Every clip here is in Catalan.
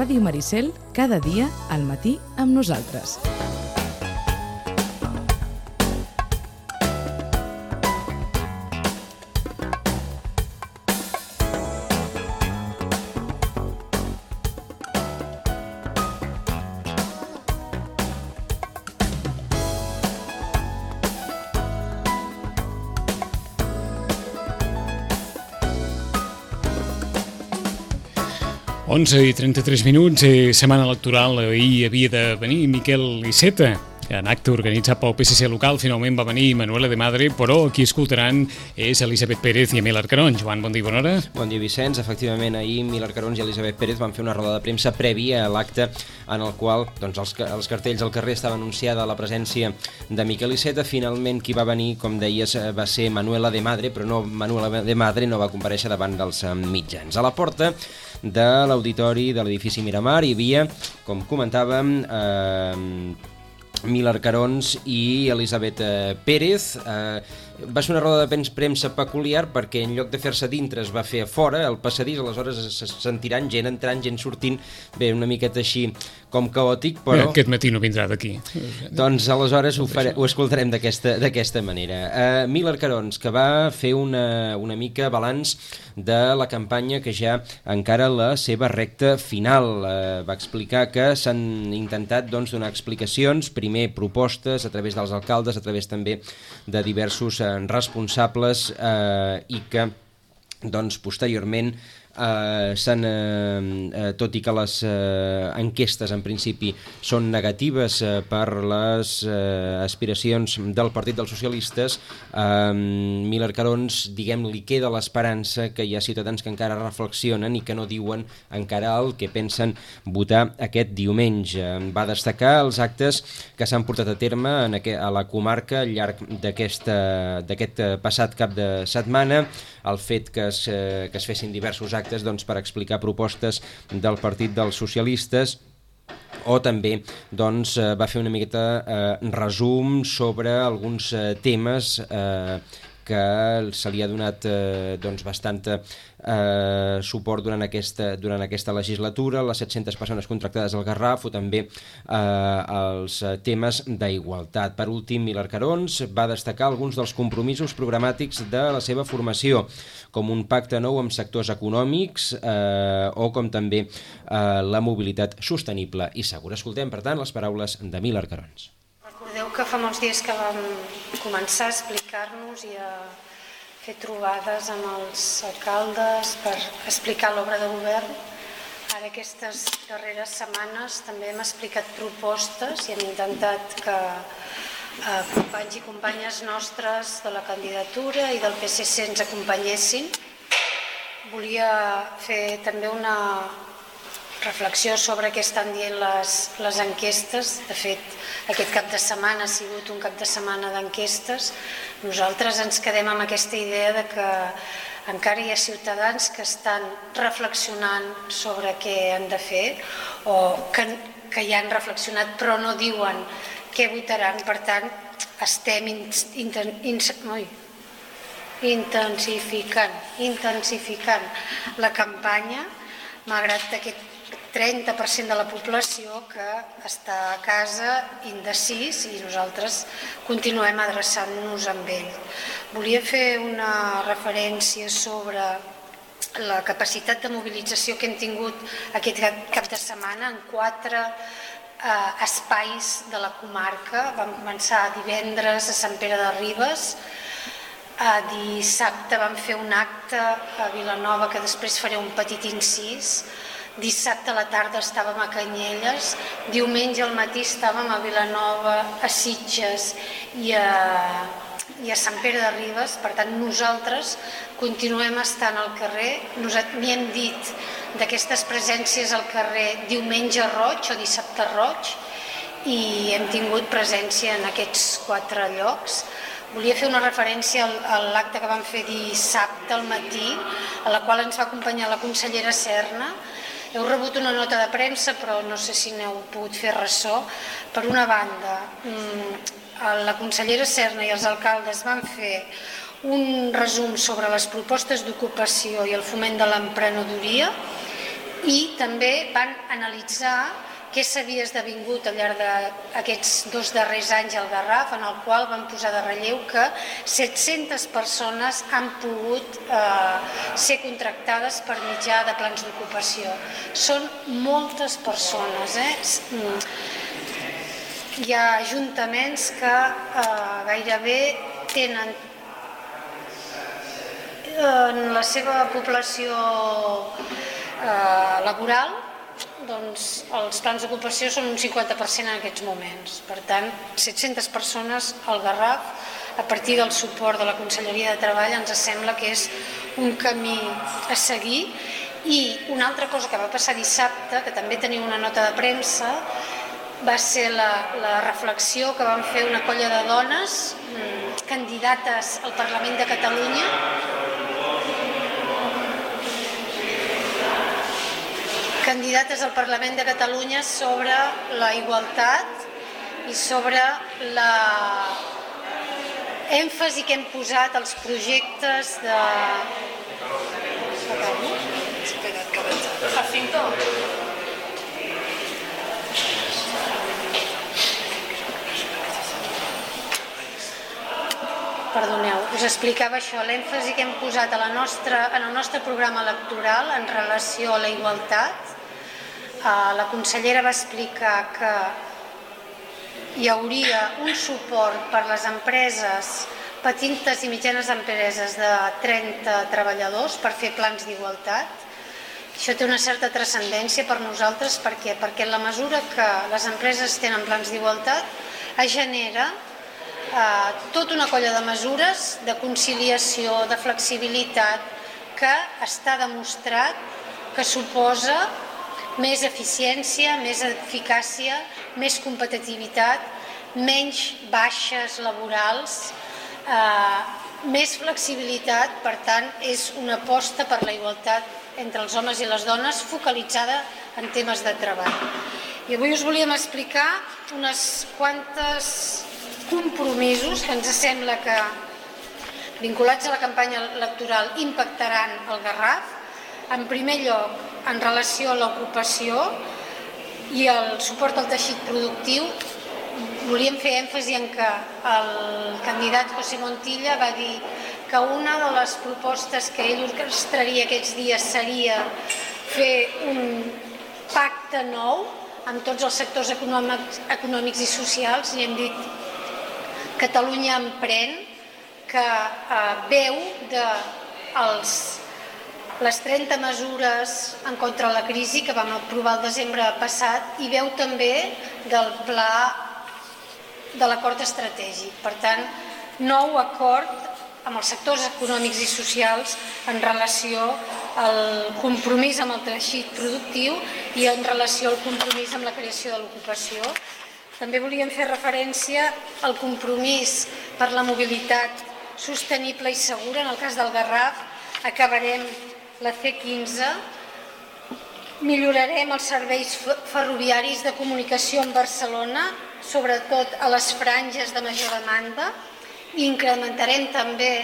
Ràdio Maricel, cada dia al matí amb nosaltres. i 33 minuts, setmana electoral. Ahir havia de venir Miquel Iceta, en acte organitzat pel PSC local. Finalment va venir Manuela de Madre, però qui escoltaran és Elisabet Pérez i Emil Arcarons. Joan, bon dia i bona hora. Bon dia, Vicenç. Efectivament, ahir Emil Arcarons i Elisabet Pérez van fer una roda de premsa prèvia a l'acte en el qual els cartells al carrer estava anunciada la presència de Miquel Iceta. Finalment, qui va venir, com deies, va ser Manuela de Madre, però no Manuela de Madre no va comparèixer davant dels mitjans. A la porta de l'auditori de l'edifici Miramar hi havia, com comentàvem, Emil Arcarons i Elisabet Pérez. Va ser una roda de premsa peculiar perquè en lloc de fer-se dintre es va fer a fora, al passadís. Aleshores se sentiran gent entrant, gent sortint, bé, una miqueta així com caòtic, però... Aquest matí no vindrà d'aquí. Doncs aleshores ho escoltarem d'aquesta manera. Emil Arcarons, que va fer una mica balanç de la campanya que ja encara la seva recta final. Va explicar que s'han intentat donar explicacions, primer propostes a través dels alcaldes, a través també de diversos responsables, i que posteriorment tot i que les enquestes en principi són negatives per les aspiracions del Partit dels Socialistes, Emil Arcarons, li queda l'esperança que hi ha ciutadans que encara reflexionen i que no diuen encara el que pensen votar aquest diumenge. Va destacar els actes que s'han portat a terme a la comarca al llarg d'aquest passat cap de setmana, el fet que es fessin diversos actes per explicar propostes del Partit dels Socialistes, o també va fer una miqueta resum sobre alguns temes que se li ha donat bastant suport durant aquesta legislatura, les 700 persones contractades al Garraf, o també els temes d'igualtat. Per últim, Emil Arcarons va destacar alguns dels compromisos programàtics de la seva formació, com un pacte nou amb sectors econòmics o com també la mobilitat sostenible i segura. Escoltem, per tant, les paraules d'Emil Arcarons. Recordeu que fa molts dies que vam començar a explicar-nos i a fer trobades amb els alcaldes per explicar l'obra de govern. Ara aquestes darreres setmanes també hem explicat propostes i hem intentat que companys i companyes nostres de la candidatura i del PSC ens acompanyessin. Volia fer també una reflexió sobre què estan dient les enquestes. De fet, aquest cap de setmana ha sigut un cap de setmana d'enquestes. Nosaltres ens quedem amb aquesta idea de que encara hi ha ciutadans que estan reflexionant sobre què han de fer o que ja han reflexionat però no diuen què votaran. Per tant, estem intensificant la campanya, malgrat aquest 30% de la població que està a casa indecís, i nosaltres continuem adreçant-nos amb ell. Volia fer una referència sobre la capacitat de mobilització que hem tingut aquest cap de setmana en 4 espais de la comarca. Vam començar divendres a Sant Pere de Ribes, dissabte vam fer un acte a Vilanova que després faré un petit incís. Dissabte a la tarda estàvem a Canyelles, diumenge al matí estàvem a Vilanova, a Sitges i a Sant Pere de Ribes. Per tant, nosaltres continuem estant al carrer. N'hi hem dit d'aquestes presències al carrer diumenge roig o dissabte roig, i hem tingut presència en aquests 4 llocs. Volia fer una referència a l'acte que vam fer dissabte al matí, a la qual ens va acompanyar la consellera Serna. Heu rebut una nota de premsa, però no sé si n'heu pogut fer ressò. Per una banda, la consellera Serna i els alcaldes van fer un resum sobre les propostes d'ocupació i el foment de l'emprenedoria, i també van analitzar què s'havia esdevingut al llarg d'aquests 2 darrers anys al Garraf, en el qual van posar de relleu que 700 persones han pogut ser contractades per mitjà de plans d'ocupació. Són moltes persones. Hi ha ajuntaments que gairebé tenen en la seva població laboral, doncs els plans d'ocupació són un 50% en aquests moments. Per tant, 700 persones al Garraf, a partir del suport de la Conselleria de Treball, ens sembla que és un camí a seguir. I una altra cosa que va passar dissabte, que també teniu una nota de premsa, va ser la reflexió que van fer una colla de dones candidates al Parlament de Catalunya sobre la igualtat i sobre l'èmfasi que hem posat als projectes de... Perdoneu, us explicava això, l'èmfasi que hem posat en el nostre programa electoral en relació a la igualtat. La consellera va explicar que hi hauria un suport per les empreses, petites i mitjanes empreses de 30 treballadors per fer plans d'igualtat. Això té una certa transcendència per nosaltres, perquè en la mesura que les empreses tenen plans d'igualtat es genera tota una colla de mesures de conciliació, de flexibilitat, que està demostrat que suposa més eficiència, més eficàcia, més competitivitat, menys baixes laborals, més flexibilitat. Per tant, és una aposta per la igualtat entre els homes i les dones focalitzada en temes de treball. I avui us volíem explicar unes quantes compromisos que ens sembla que, vinculats a la campanya electoral, impactaran el Garraf. En primer lloc, en relació a l'ocupació i el suport al teixit productiu, volíem fer èmfasi en que el candidat José Montilla va dir que una de les propostes que ell orquestraria aquests dies seria fer un pacte nou amb tots els sectors econòmics i socials. I hem dit Catalunya Emprèn, que veu de les 30 mesures en contra de la crisi que vam aprovar el desembre passat i veu també del pla de l'acord estratègic. Per tant, nou acord amb els sectors econòmics i socials en relació al compromís amb el teixit productiu i en relació al compromís amb la creació de l'ocupació. També volíem fer referència al compromís per la mobilitat sostenible i segura. En el cas del Garraf acabarem la C15, millorarem els serveis ferroviaris de comunicació amb Barcelona, sobretot a les franges de major demanda, i incrementarem també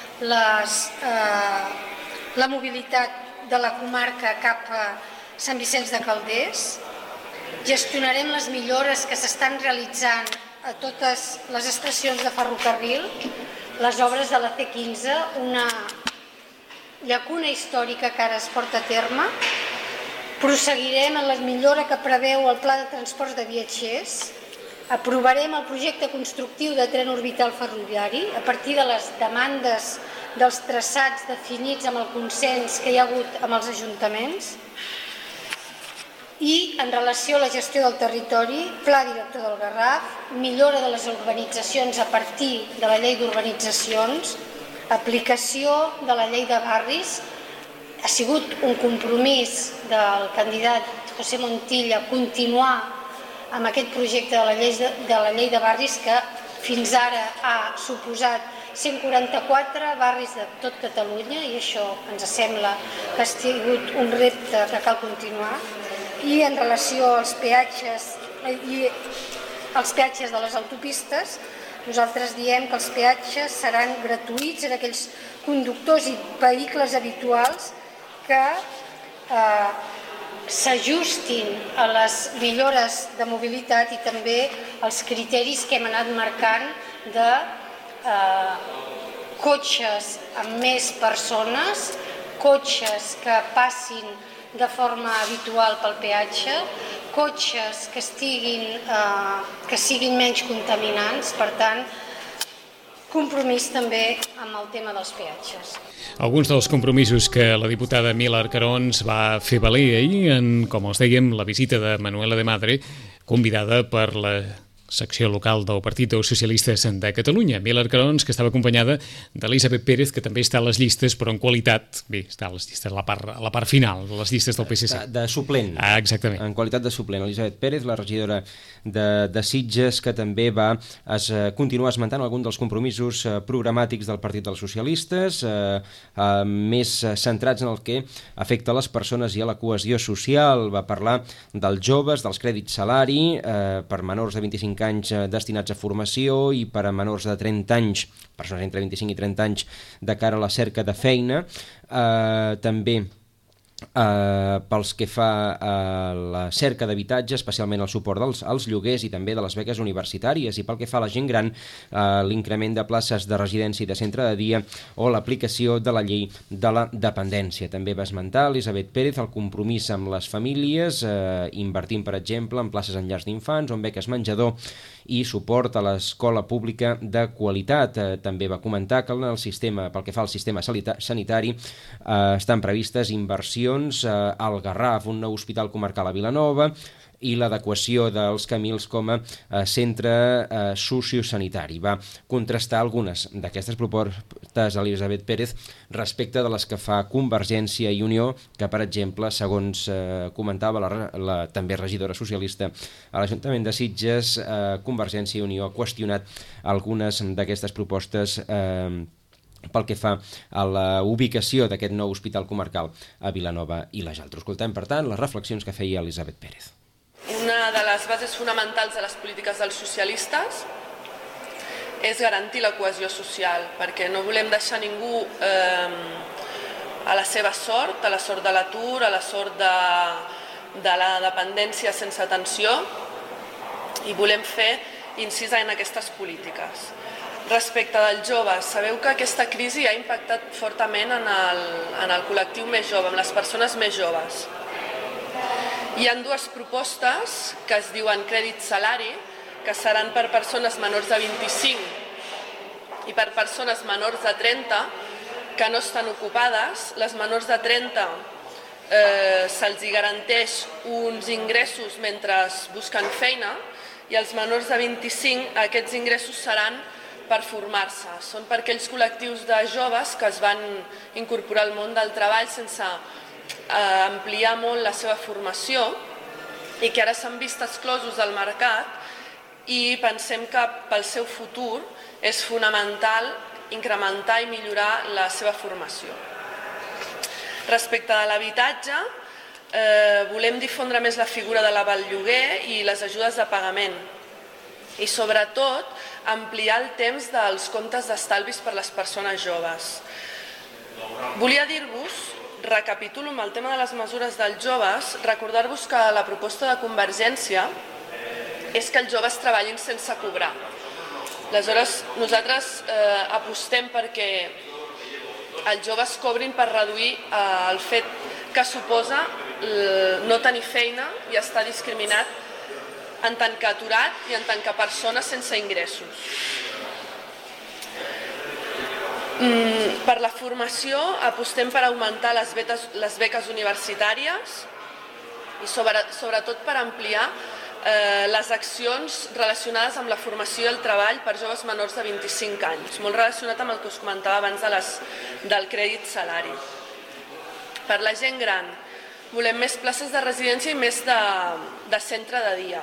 la mobilitat de la comarca cap a Sant Vicenç de Calders. Gestionarem les millores que s'estan realitzant a totes les estacions de ferrocarril, les obres de la C15, una llacuna històrica que ara es porta a terme. Proseguirem en la millora que preveu el Pla de Transports de Viatgers. Aprovarem el projecte constructiu de tren orbital ferroviari a partir de les demandes dels traçats definits amb el consens que hi ha hagut amb els ajuntaments. I en relació a la gestió del territori, pla director del Garraf, millora de les urbanitzacions a partir de la llei d'urbanitzacions, aplicació de la llei de barris. Ha sigut un compromís del candidat José Montilla continuar amb aquest projecte de la llei de barris que fins ara ha suposat 144 barris de tot Catalunya, i això ens sembla que ha sigut un repte que cal continuar. I en relació als peatges de les autopistes, nosaltres diem que els peatges seran gratuïts en aquells conductors i vehicles habituals que s'ajustin a les millores de mobilitat i també els criteris que hem anat marcant de cotxes amb més persones, cotxes que passin de forma habitual pel peatge, cotxes que siguin menys contaminants, per tant, compromís també amb el tema dels peatges. Alguns dels compromisos que la diputada Mila Arcarons va fer valer ahir en, com els dèiem, la visita de Manuela de Madre, convidada per la secció local del Partit dels Socialistes de Catalunya. Mila Arcarons, que estava acompanyada d'Elisabet Pérez, que també està a les llistes, però en qualitat, bé, està a les llistes, a la part final de les llistes del PSC. De suplent. Exactament. En qualitat de suplent. Elisabet Pérez, la regidora de Sitges, que també va continuar esmentant alguns dels compromisos programàtics del Partit dels Socialistes, més centrats en el que afecta les persones i a la cohesió social. Va parlar dels joves, dels crèdits salari per menors de 25 anys destinats a formació i per a menors de 30 anys, persones entre 25 i 30 anys, de cara a la cerca de feina. També pels que fa a la cerca d'habitatge, especialment el suport als lloguers i també de les beques universitàries, i pel que fa a la gent gran, l'increment de places de residència i de centre de dia o l'aplicació de la llei de la dependència. També va esmentar Elisabet Pérez el compromís amb les famílies, invertint, per exemple, en places en llars d'infants o en beques menjador i suport a l'escola pública de qualitat. També va comentar que en el sistema, pel que fa al sistema sanitari, estan previstes inversions al Garraf, un nou hospital comarcal a Vilanova, i l'adequació dels Camils com a centre sociosanitari. Va contrastar algunes d'aquestes propostes a Elisabet Pérez respecte de les que fa Convergència i Unió, que, per exemple, segons comentava la també regidora socialista a l'Ajuntament de Sitges, Convergència i Unió ha qüestionat algunes d'aquestes propostes pel que fa a la ubicació d'aquest nou hospital comarcal a Vilanova i la Geltrú. Escoltem, per tant, les reflexions que feia Elisabet Pérez. Una de les bases fonamentals de les polítiques dels socialistes és garantir la cohesió social, perquè no volem deixar ningú a la seva sort, a la sort de l'atur, a la sort de la dependència sense atenció, i volem fer incís en aquestes polítiques. Respecte dels joves, sabeu que aquesta crisi ha impactat fortament en el col·lectiu més jove, en les persones més joves. Hi ha dues propostes que es diuen crèdit salari, que seran per persones menors de 25 i per persones menors de 30 que no estan ocupades. Les menors de 30 se'ls garanteix uns ingressos mentre busquen feina, i els menors de 25 aquests ingressos seran per formar-se. Són per aquells col·lectius de joves que es van incorporar al món del treball sense ampliar molt la seva formació i que ara s'han vist exclosos del mercat, i pensem que pel seu futur és fonamental incrementar i millorar la seva formació. Respecte de l'habitatge, volem difondre més la figura de l'aval lloguer i les ajudes de pagament, i sobretot ampliar el temps dels comptes d'estalvis per les persones joves. Volia dir-vos, recapitulo amb el tema de les mesures dels joves, recordar-vos que la proposta de Convergència és que els joves treballin sense cobrar. Aleshores, nosaltres apostem perquè els joves cobrin per reduir el fet que suposa no tenir feina i estar discriminat en tant que aturat i en tant que persona sense ingressos. Per la formació apostem per augmentar les beques universitàries i sobretot per ampliar les accions relacionades amb la formació i el treball per joves menors de 25 anys, molt relacionat amb el que us comentava abans del crèdit salari. Per la gent gran, volem més places de residència i més de centre de dia.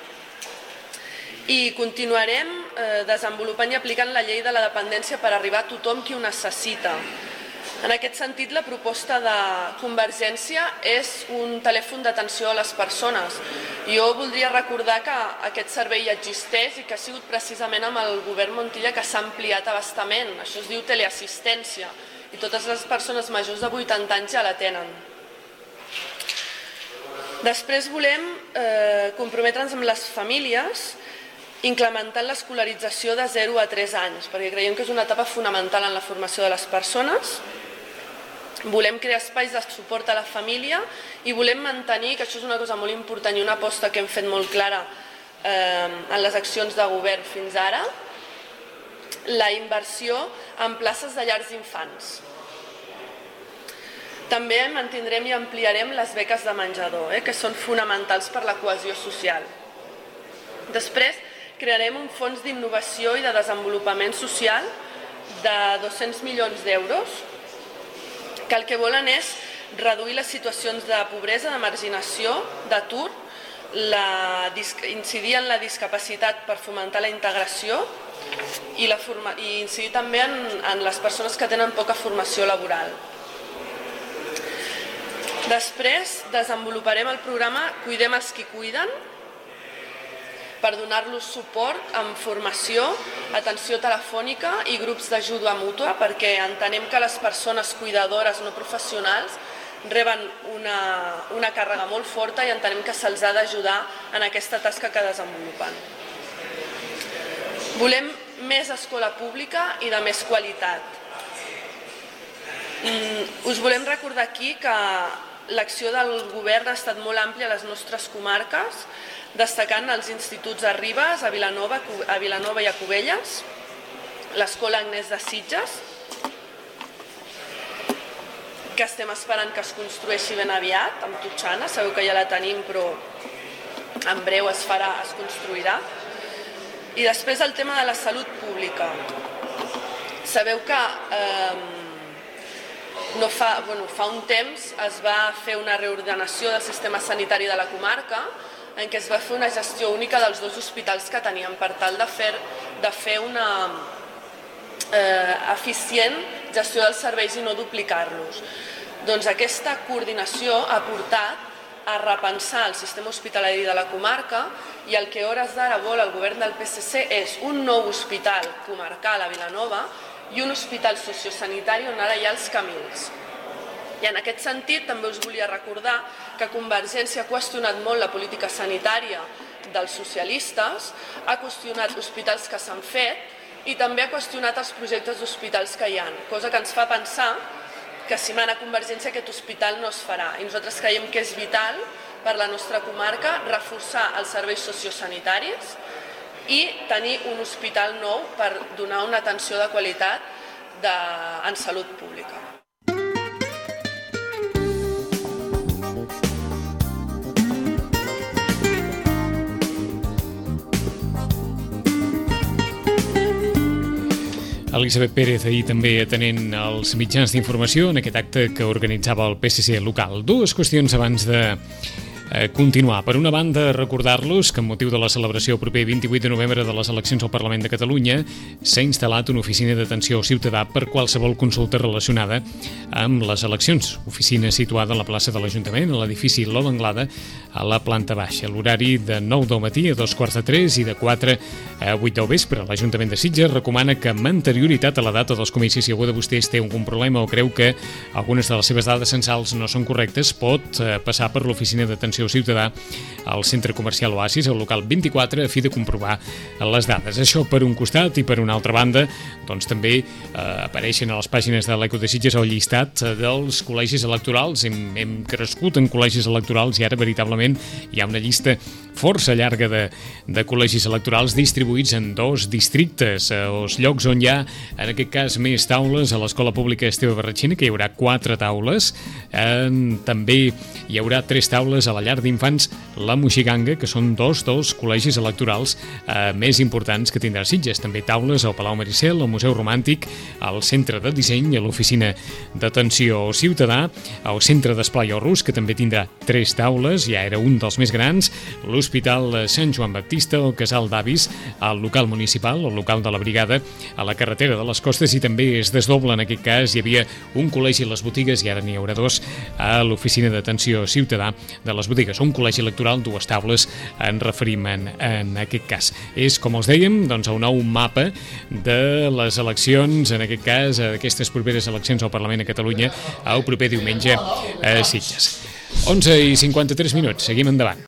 I continuarem desenvolupant i aplicant la llei de la dependència per arribar a tothom qui ho necessita. En aquest sentit, la proposta de Convergència és un telèfon d'atenció a les persones. Jo voldria recordar que aquest servei existeix i que ha sigut precisament amb el govern Montilla que s'ha ampliat a bastament. Això es diu teleassistència i totes les persones majors de 80 anys ja la tenen. Després volem comprometre'ns amb les famílies incrementant l'escolarització de 0 a 3 anys, perquè creiem que és una etapa fonamental en la formació de les persones. Volem crear espais de suport a la família i volem mantenir, que això és una cosa molt important i una aposta que hem fet molt clara en les accions de govern fins ara, la inversió en places de llars d'infants. També mantindrem i ampliarem les beques de menjador, que són fonamentals per la cohesió social. Després, crearem un fons d'innovació i de desenvolupament social de 200 milions d'euros, que el que volen és reduir les situacions de pobresa, de marginació, d'atur, incidir en la discapacitat per fomentar la integració i incidir també en les persones que tenen poca formació laboral. Després desenvoluparem el programa Cuidem els qui cuiden per donar-los suport amb formació, atenció telefònica i grups d'ajuda mútua, perquè entenem que les persones cuidadores no professionals reben una càrrega molt forta i entenem que se'ls ha d'ajudar en aquesta tasca que desenvolupen. Volem més escola pública i de més qualitat. Us volem recordar aquí que l'acció del govern ha estat molt àmplia a les nostres comarques, destacant els instituts a Ribes, a Vilanova i a Cubelles, l'Escola Agnès de Sitges, que estem esperant que es construeixi ben aviat, amb Totxana, sabeu que ja la tenim, però en breu es construirà. I després el tema de la salut pública. Sabeu que fa un temps es va fer una reordenació del sistema sanitari de la comarca en què es va fer una gestió única dels 2 hospitals que teníem per tal de fer una eficient gestió dels serveis i no duplicar-los. Doncs aquesta coordinació ha portat a repensar el sistema hospitalari de la comarca i el que a hores d'ara vol el govern del PSC és un nou hospital comarcal a Vilanova i un hospital sociosanitari on ara hi ha els Camins. I en aquest sentit també us volia recordar que Convergència ha qüestionat molt la política sanitària dels socialistes, ha qüestionat hospitals que s'han fet i també ha qüestionat els projectes d'hospitals que hi ha, cosa que ens fa pensar que si mana Convergència aquest hospital no es farà. I nosaltres creiem que és vital per la nostra comarca reforçar els serveis sociosanitaris i tenir un hospital nou per donar una atenció de qualitat en salut pública. Elisabet Pérez ahir també atenent els mitjans d'informació en aquest acte que organitzava el PSC local. 2 qüestions abans de continuar. Per una banda, recordar-los que amb motiu de la celebració proper 28 de novembre de les eleccions al Parlament de Catalunya s'ha instal·lat una oficina d'atenció al ciutadà per qualsevol consulta relacionada amb les eleccions. Oficina situada a la plaça de l'Ajuntament, a l'edifici L'Ola Anglada, a la planta baixa. L'horari de 9 del matí a 2:45 i de 4 a 8 del vespre. L'Ajuntament de Sitges recomana que amb anterioritat a la data dels comicis, si algú de vostès té algun problema o creu que algunes de les seves dades censals no són correctes, pot passar per l'oficina d'atenció ciutadà al centre comercial Oasis, al local 24, a fi de comprovar les dades. Això per un costat, i per una altra banda doncs també apareixen a les pàgines de l'Eco de Sitges el llistat dels col·legis electorals. Hem crescut en col·legis electorals i ara veritablement hi ha una llista força llarga de col·legis electorals distribuïts en 2 districtes, els llocs on hi ha, en aquest cas, més taules. A l'Escola Pública Esteve Barratxina, que hi haurà 4 taules. També hi haurà 3 taules a la llar d'infants La Moixiganga, que són dos dels col·legis electorals més importants que tindrà Sitges. També taules al Palau Maricel, al Museu Romàntic, al Centre de Disseny, a l'Oficina d'Atenció Ciutadà, al Centre d'Esplai al Rus, que també tindrà 3 taules, ja era un dels més grans, l'Hospital Sant Joan Baptista, el Casal d'Avis, al local municipal, el local de la Brigada, a la carretera de les Costes, i també es desdobla, en aquest cas, hi havia un col·legi a les botigues i ara n'hi haurà 2 a l'Oficina d'Atenció Ciutadà de les botigues. Un col·legi electoral, 2 taules, en referim en aquest cas. És, com els dèiem, doncs, un nou mapa de les eleccions, en aquest cas, aquestes properes eleccions al Parlament de Catalunya, el proper diumenge a Sitges. 11 i 53 minuts, seguim endavant.